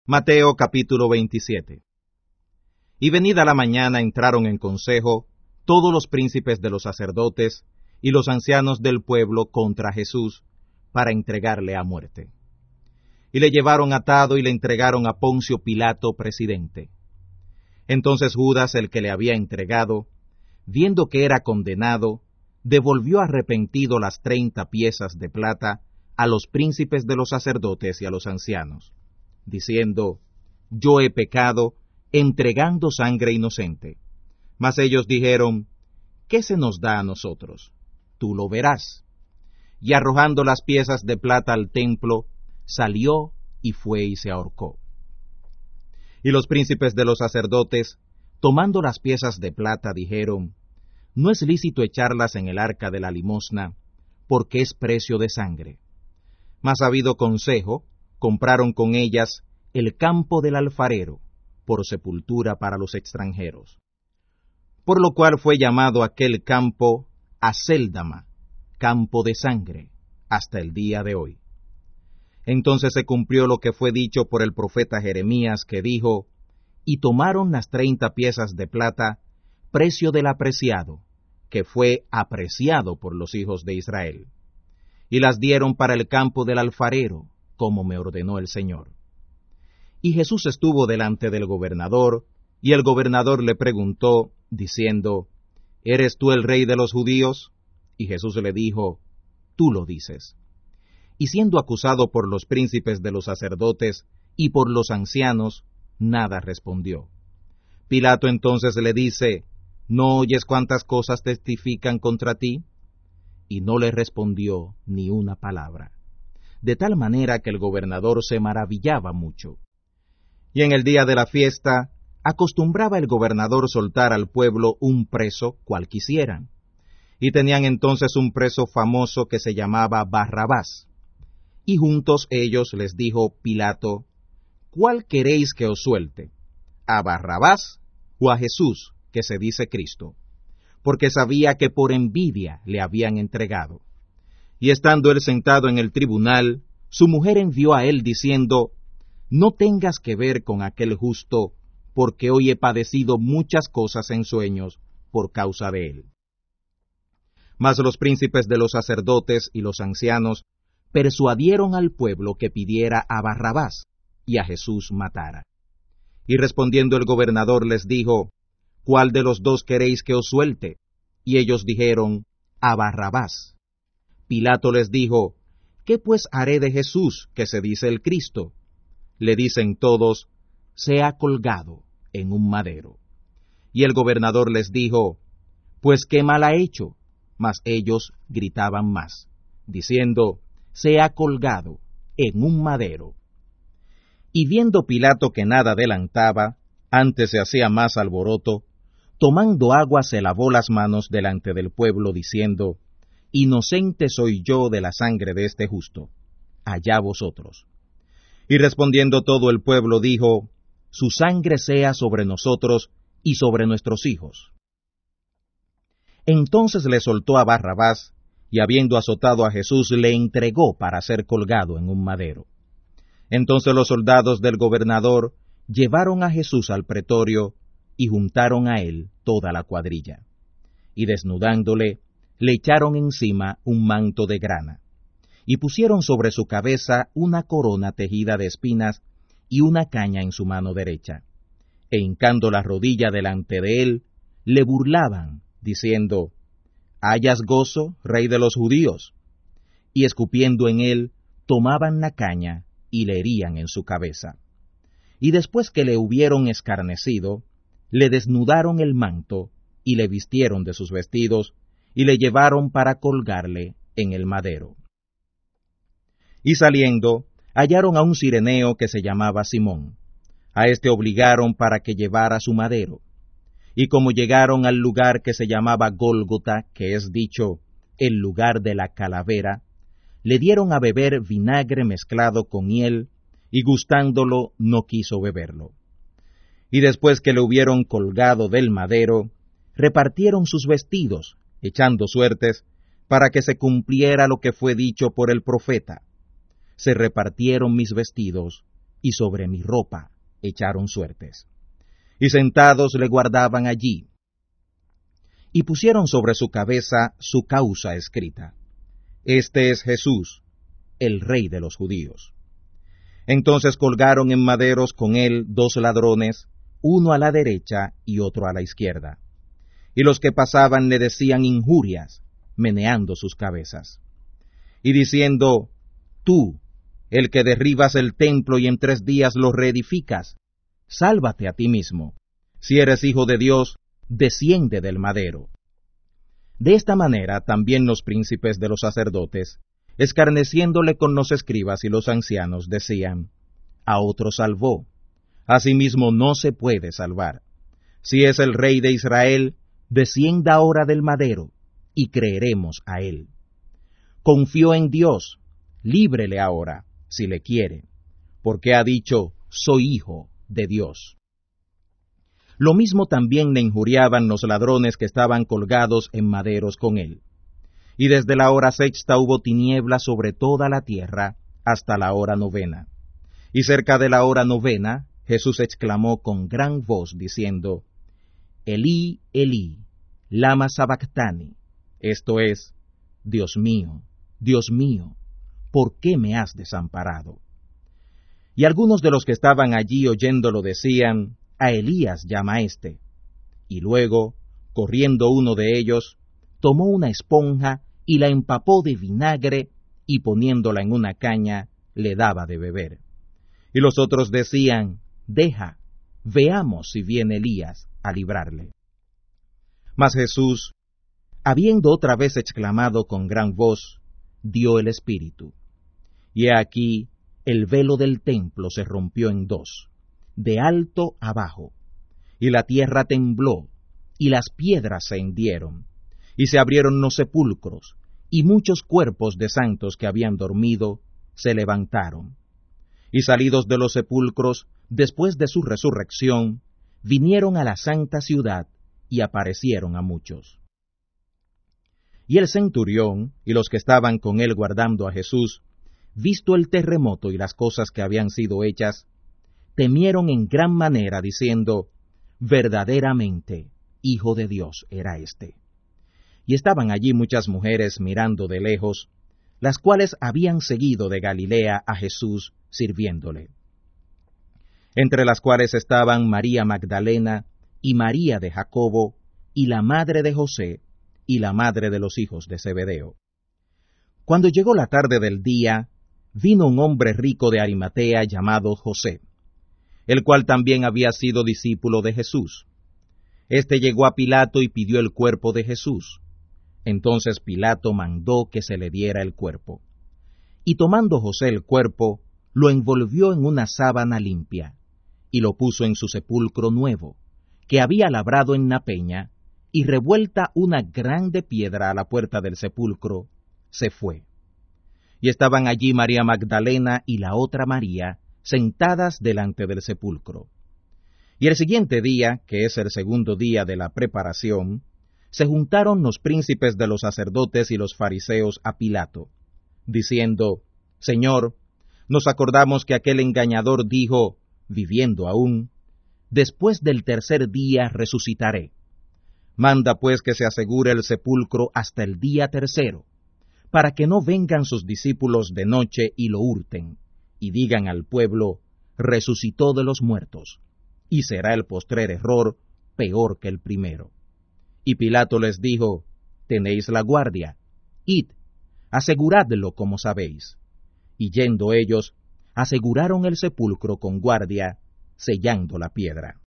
Mateo capítulo 27. Y venida la mañana entraron en consejo todos los príncipes de los sacerdotes y los ancianos del pueblo contra Jesús, para entregarle a muerte. Y le llevaron atado y le entregaron a Poncio Pilato, presidente. Entonces Judas, el que le había entregado, viendo que era condenado, devolvió arrepentido las 30 piezas de plata a los príncipes de los sacerdotes y a los ancianos, diciendo: Yo he pecado, entregando sangre inocente. Mas ellos dijeron: ¿Qué se nos da a nosotros? Tú lo verás. Y arrojando las piezas de plata al templo, salió y fue y se ahorcó. Y los príncipes de los sacerdotes, tomando las piezas de plata, dijeron: No es lícito echarlas en el arca de la limosna, porque es precio de sangre. Mas habido consejo, compraron con ellas el campo del alfarero, por sepultura para los extranjeros. Por lo cual fue llamado aquel campo Acéldama, campo de sangre, hasta el día de hoy. Entonces se cumplió lo que fue dicho por el profeta Jeremías, que dijo: Y tomaron las 30 piezas de plata, precio del apreciado, que fue apreciado por los hijos de Israel, y las dieron para el campo del alfarero, como me ordenó el Señor. Y Jesús estuvo delante del gobernador, y el gobernador le preguntó, diciendo: ¿Eres tú el rey de los judíos? Y Jesús le dijo: Tú lo dices. Y siendo acusado por los príncipes de los sacerdotes y por los ancianos, nada respondió. Pilato entonces le dice: ¿No oyes cuántas cosas testifican contra ti? Y no le respondió ni una palabra. De tal manera que el gobernador se maravillaba mucho. Y en el día de la fiesta, acostumbraba el gobernador soltar al pueblo un preso cual quisieran. Y tenían entonces un preso famoso que se llamaba Barrabás. Y juntos ellos les dijo Pilato: ¿Cuál queréis que os suelte? ¿A Barrabás o a Jesús, que se dice Cristo? Porque sabía que por envidia le habían entregado. Y estando él sentado en el tribunal, su mujer envió a él diciendo: No tengas que ver con aquel justo, porque hoy he padecido muchas cosas en sueños por causa de él. Mas los príncipes de los sacerdotes y los ancianos persuadieron al pueblo que pidiera a Barrabás y a Jesús matara. Y respondiendo el gobernador les dijo: ¿Cuál de los dos queréis que os suelte? Y ellos dijeron: A Barrabás. Pilato les dijo: ¿Qué pues haré de Jesús, que se dice el Cristo? Le dicen todos: Sea colgado en un madero. Y el gobernador les dijo: Pues qué mal ha hecho. Mas ellos gritaban más, diciendo: Sea colgado en un madero. Y viendo Pilato que nada adelantaba, antes se hacía más alboroto, tomando agua se lavó las manos delante del pueblo, diciendo: Inocente soy yo de la sangre de este justo, allá vosotros. Y respondiendo todo el pueblo dijo: Su sangre sea sobre nosotros y sobre nuestros hijos. Entonces le soltó a Barrabás, y habiendo azotado a Jesús, le entregó para ser colgado en un madero. Entonces los soldados del gobernador llevaron a Jesús al pretorio, y juntaron a él toda la cuadrilla. Y desnudándole, le echaron encima un manto de grana, y pusieron sobre su cabeza una corona tejida de espinas y una caña en su mano derecha. E hincando la rodilla delante de él, le burlaban, diciendo: ¿Hayas gozo, rey de los judíos? Y escupiendo en él, tomaban la caña y le herían en su cabeza. Y después que le hubieron escarnecido, le desnudaron el manto, y le vistieron de sus vestidos, y le llevaron para colgarle en el madero. Y saliendo, hallaron a un cireneo que se llamaba Simón. A éste obligaron para que llevara su madero. Y como llegaron al lugar que se llamaba Gólgota, que es dicho, el lugar de la calavera, le dieron a beber vinagre mezclado con hiel, y gustándolo no quiso beberlo. Y después que le hubieron colgado del madero, repartieron sus vestidos, echando suertes, para que se cumpliera lo que fue dicho por el profeta: Se repartieron mis vestidos y sobre mi ropa echaron suertes. Y sentados le guardaban allí, y pusieron sobre su cabeza su causa escrita: Este es Jesús, el Rey de los judíos. Entonces colgaron en maderos con él 2 ladrones, uno a la derecha y otro a la izquierda. Y los que pasaban le decían injurias, meneando sus cabezas, y diciendo: Tú, el que derribas el templo y en 3 días lo reedificas, sálvate a ti mismo. Si eres hijo de Dios, desciende del madero. De esta manera también los príncipes de los sacerdotes, escarneciéndole con los escribas y los ancianos, decían: A otro salvó, a sí mismo no se puede salvar. Si es el Rey de Israel, descienda ahora del madero, y creeremos a él. Confió en Dios, líbrele ahora, si le quiere, porque ha dicho: soy hijo de Dios. Lo mismo también le injuriaban los ladrones que estaban colgados en maderos con él. Y desde la hora 6ª hubo tinieblas sobre toda la tierra hasta la hora 9ª. Y cerca de la hora 9ª, Jesús exclamó con gran voz, diciendo: Elí, Elí, lama sabactani, esto es: Dios mío, ¿por qué me has desamparado? Y algunos de los que estaban allí oyéndolo decían: A Elías llama éste. Y luego, corriendo uno de ellos, tomó una esponja y la empapó de vinagre, y poniéndola en una caña, le daba de beber. Y los otros decían: Deja, veamos si viene Elías a librarle. Mas Jesús, habiendo otra vez exclamado con gran voz, dio el espíritu. Y he aquí, el velo del templo se rompió en 2, de alto a bajo, y la tierra tembló, y las piedras se hendieron, y se abrieron los sepulcros, y muchos cuerpos de santos que habían dormido se levantaron. Y salidos de los sepulcros, después de su resurrección, vinieron a la santa ciudad, y aparecieron a muchos. Y el centurión, y los que estaban con él guardando a Jesús, visto el terremoto y las cosas que habían sido hechas, temieron en gran manera, diciendo: Verdaderamente, Hijo de Dios era éste. Y estaban allí muchas mujeres mirando de lejos, las cuales habían seguido de Galilea a Jesús sirviéndole. Entre las cuales estaban María Magdalena, y María de Jacobo, y la madre de José, y la madre de los hijos de Zebedeo. Cuando llegó la tarde del día, vino un hombre rico de Arimatea llamado José, el cual también había sido discípulo de Jesús. Este llegó a Pilato y pidió el cuerpo de Jesús. Entonces Pilato mandó que se le diera el cuerpo. Y tomando José el cuerpo, lo envolvió en una sábana limpia, y lo puso en su sepulcro nuevo, que había labrado en la peña, y revuelta una grande piedra a la puerta del sepulcro, se fue. Y estaban allí María Magdalena y la otra María, sentadas delante del sepulcro. Y el siguiente día, que es el segundo día de la preparación, se juntaron los príncipes de los sacerdotes y los fariseos a Pilato, diciendo: Señor, nos acordamos que aquel engañador dijo, viviendo aún: Después del 3er día resucitaré. Manda pues que se asegure el sepulcro hasta el día 3º, para que no vengan sus discípulos de noche y lo hurten, y digan al pueblo: resucitó de los muertos, y será el postrer error peor que el primero. Y Pilato les dijo: Tenéis la guardia, id, aseguradlo como sabéis. Y yendo ellos, aseguraron el sepulcro con guardia, sellando la piedra.